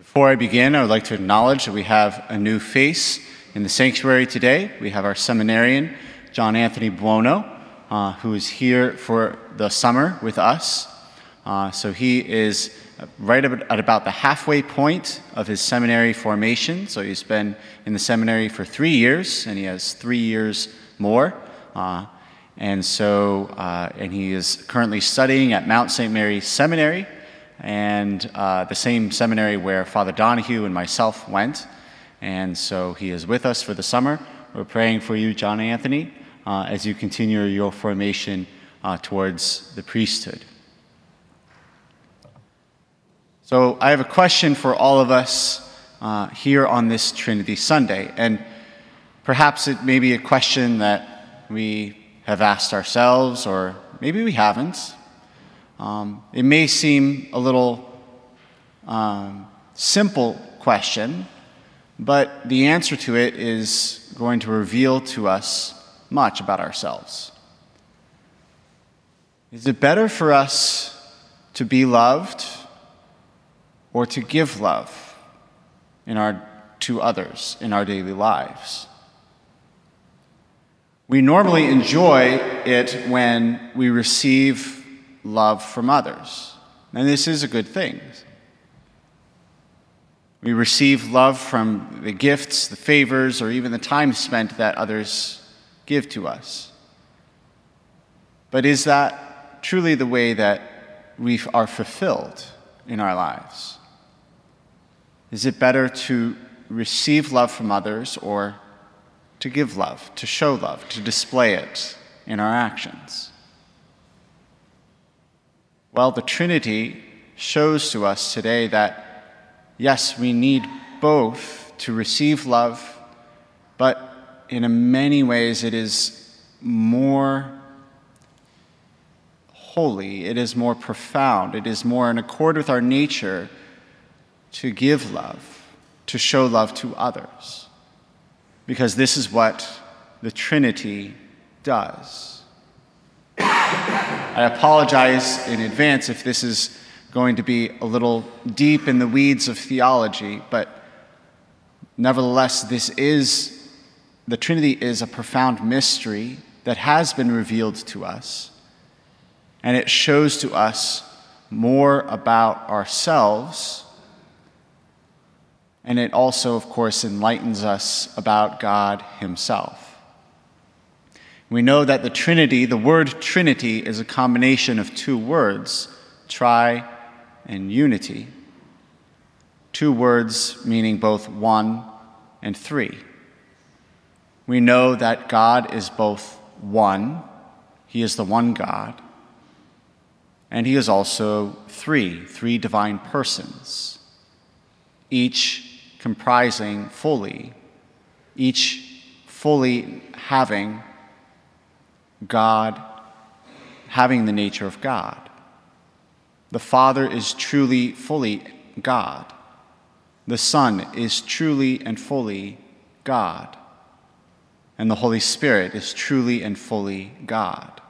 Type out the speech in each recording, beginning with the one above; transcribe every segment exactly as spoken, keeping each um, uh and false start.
Before I begin, I would like to acknowledge that we have a new face in the sanctuary today. We have our seminarian, John Anthony Buono, uh, who is here for the summer with us. Uh, so he is right at about the halfway point of his seminary formation. So he's been in the seminary for three years, and he has three years more. Uh, and so, uh, and he is currently studying at Mount Saint Mary Seminary, and uh, the same seminary where Father Donahue and myself went. And so he is with us for the summer. We're praying for you, John Anthony, uh, as you continue your formation uh, towards the priesthood. So I have a question for all of us uh, here on this Trinity Sunday. And perhaps it may be a question that we have asked ourselves, or maybe we haven't. Um, it may seem a little um, simple question, but the answer to it is going to reveal to us much about ourselves. Is it better for us to be loved or to give love in our, to others in our daily lives? We normally enjoy it when we receive love from others, and this is a good thing. We receive love from the gifts, the favors, or even the time spent that others give to us. But is that truly the way that we are fulfilled in our lives? Is it better to receive love from others or to give love, to show love, to display it in our actions? Well, the Trinity shows to us today that, yes, we need both to receive love, but in many ways it is more holy, it is more profound, it is more in accord with our nature to give love, to show love to others, because this is what the Trinity does. I apologize in advance if this is going to be a little deep in the weeds of theology, but nevertheless, this is, the Trinity is a profound mystery that has been revealed to us, and it shows to us more about ourselves, and it also, of course, enlightens us about God Himself. We know that the Trinity, the word Trinity, is a combination of two words, tri and unity. Two words meaning both one and three. We know that God is both one, He is the one God, and He is also three, three divine persons, each comprising fully, each fully having God, having the nature of God. The Father is truly, fully God. The Son is truly and fully God. And the Holy Spirit is truly and fully God.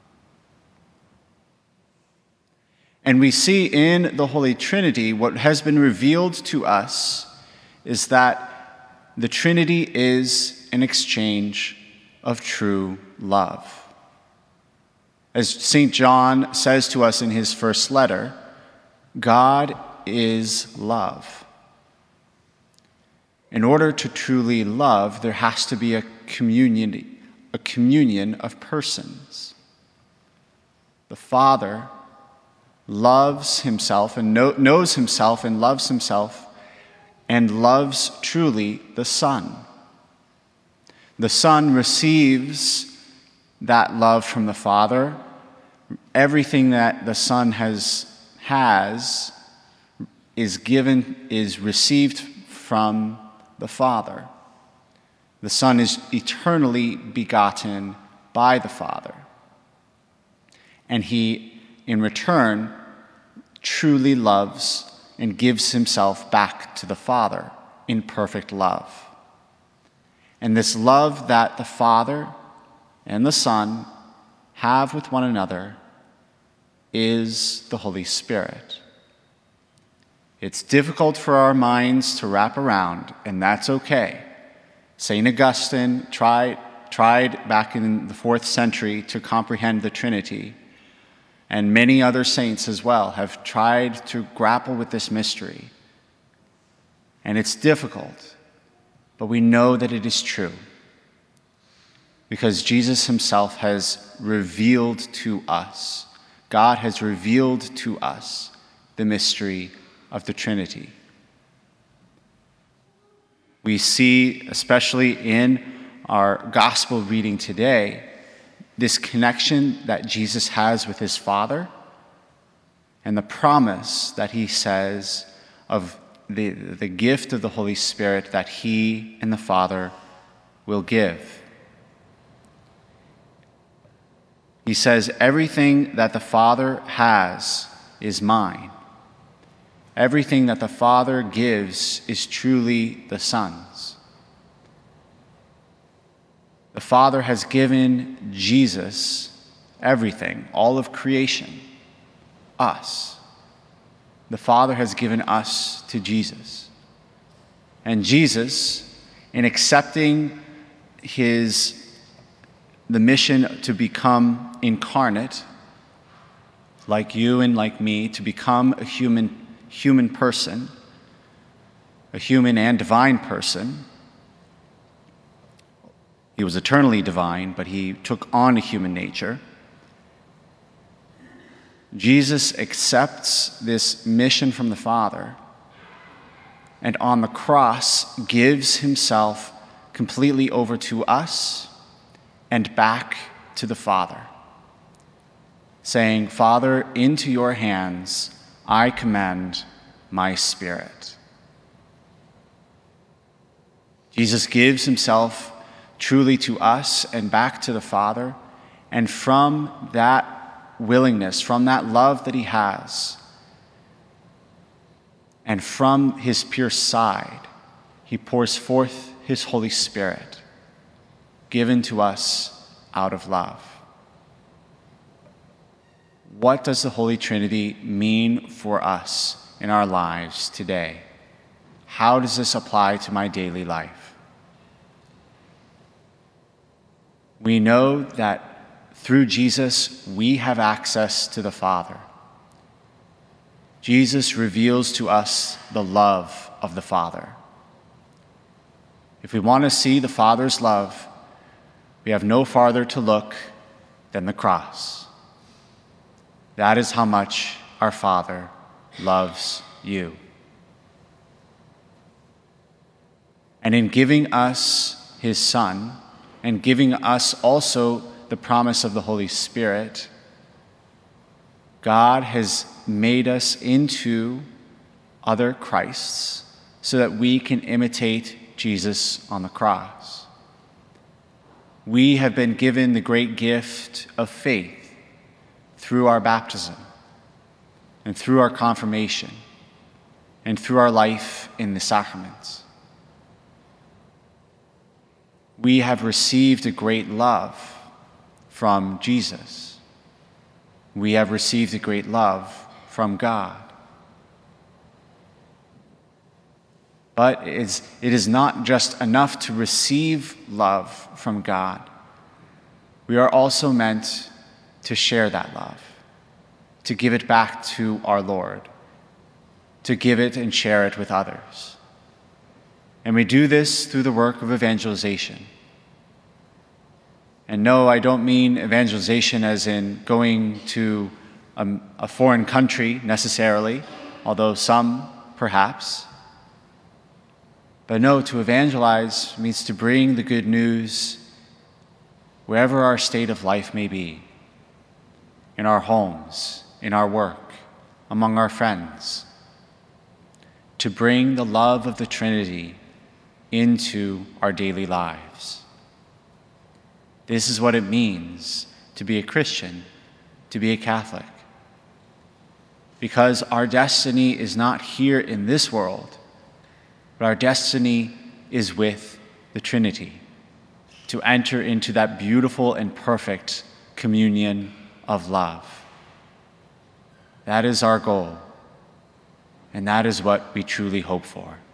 And we see in the Holy Trinity what has been revealed to us is that the Trinity is an exchange of true love. As Saint John says to us in his first letter, God is love. In order to truly love, there has to be a communion, a communion of persons. The Father loves Himself and know, knows Himself and loves Himself and loves truly the Son. The Son receives that love from the Father. Everything that the Son has has is given, is received from the Father. The Son is eternally begotten by the Father. And He, in return, truly loves and gives Himself back to the Father in perfect love. And this love that the Father and the Son have with one another is the Holy Spirit. It's difficult for our minds to wrap around, and that's okay. Saint Augustine tried, tried back in the fourth century to comprehend the Trinity, and many other saints as well have tried to grapple with this mystery. And it's difficult, but we know that it is true because Jesus himself has revealed to us, God has revealed to us the mystery of the Trinity. We see, especially in our gospel reading today, this connection that Jesus has with his Father and the promise that he says of the, the gift of the Holy Spirit that he and the Father will give. He says, everything that the Father has is mine. Everything that the Father gives is truly the Son's. The Father has given Jesus everything, all of creation, us. The Father has given us to Jesus. And Jesus, in accepting his the mission to become incarnate, like you and like me, to become a human human person, a human and divine person. He was eternally divine, but he took on a human nature. Jesus accepts this mission from the Father, and on the cross gives himself completely over to us and back to the Father, saying, Father, into your hands I commend my spirit. Jesus gives himself truly to us and back to the Father, and from that willingness, from that love that he has, and from his pure side, he pours forth his Holy Spirit, given to us out of love. What does the Holy Trinity mean for us in our lives today? How does this apply to my daily life? We know that through Jesus, we have access to the Father. Jesus reveals to us the love of the Father. If we want to see the Father's love, we have no farther to look than the cross. That is how much our Father loves you. And in giving us his Son, and giving us also the promise of the Holy Spirit, God has made us into other Christs so that we can imitate Jesus on the cross. We have been given the great gift of faith through our baptism and through our confirmation and through our life in the sacraments. We have received a great love from Jesus. We have received a great love from God. But it is, it is not just enough to receive love from God. We are also meant to share that love, to give it back to our Lord, to give it and share it with others. And we do this through the work of evangelization. And no, I don't mean evangelization as in going to a, a foreign country necessarily, although some perhaps. But no, to evangelize means to bring the good news wherever our state of life may be, in our homes, in our work, among our friends, to bring the love of the Trinity into our daily lives. This is what it means to be a Christian, to be a Catholic. Because our destiny is not here in this world, but our destiny is with the Trinity, to enter into that beautiful and perfect communion of love. That is our goal. And that is what we truly hope for.